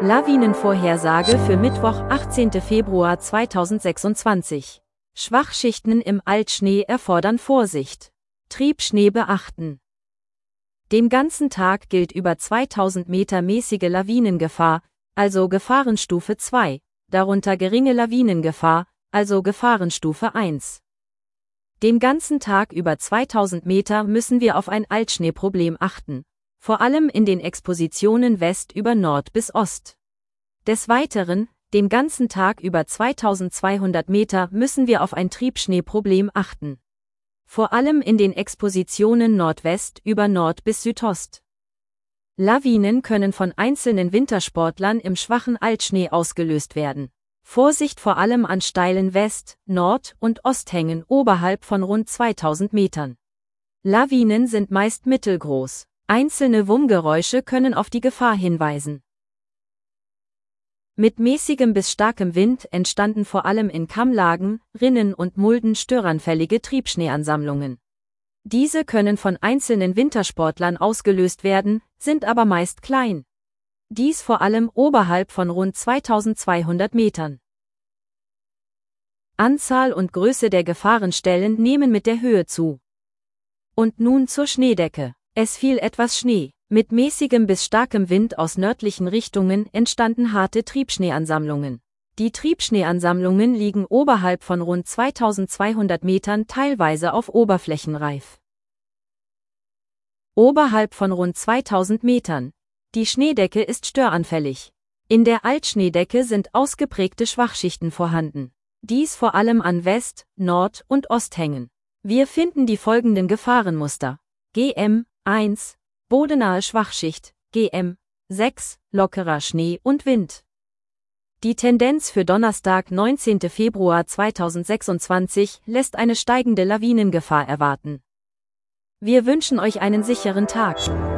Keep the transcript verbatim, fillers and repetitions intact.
Lawinenvorhersage für Mittwoch, achtzehnten Februar zweitausendsechsundzwanzig. Schwachschichten im Altschnee erfordern Vorsicht. Triebschnee beachten. Den ganzen Tag gilt über zweitausend Meter mäßige Lawinengefahr, also Gefahrenstufe zwei, darunter geringe Lawinengefahr, also Gefahrenstufe eins. Den ganzen Tag über zweitausend Meter müssen wir auf ein Altschneeproblem achten, vor allem in den Expositionen West über Nord bis Ost. Des Weiteren, den ganzen Tag über zweitausendzweihundert Meter müssen wir auf ein Triebschneeproblem achten. Vor allem in den Expositionen Nordwest über Nord bis Südost. Lawinen können von einzelnen Wintersportlern im schwachen Altschnee ausgelöst werden. Vorsicht vor allem an steilen West-, Nord- und Osthängen oberhalb von rund zweitausend Metern. Lawinen sind meist mittelgroß. Einzelne Wummgeräusche können auf die Gefahr hinweisen. Mit mäßigem bis starkem Wind entstanden vor allem in Kammlagen, Rinnen und Mulden störanfällige Triebschneeansammlungen. Diese können von einzelnen Wintersportlern ausgelöst werden, sind aber meist klein. Dies vor allem oberhalb von rund zweitausendzweihundert Metern. Anzahl und Größe der Gefahrenstellen nehmen mit der Höhe zu. Und nun zur Schneedecke. Es fiel etwas Schnee. Mit mäßigem bis starkem Wind aus nördlichen Richtungen entstanden harte Triebschneeansammlungen. Die Triebschneeansammlungen liegen oberhalb von rund zweitausendzweihundert Metern teilweise auf Oberflächenreif. Oberhalb von rund zweitausend Metern. Die Schneedecke ist störanfällig. In der Altschneedecke sind ausgeprägte Schwachschichten vorhanden. Dies vor allem an West-, Nord- und Osthängen. Wir finden die folgenden Gefahrenmuster. G M eins, bodenahe Schwachschicht, G M sechs, lockerer Schnee und Wind. Die Tendenz für Donnerstag, neunzehnten Februar zweitausendsechsundzwanzig, lässt eine steigende Lawinengefahr erwarten. Wir wünschen euch einen sicheren Tag.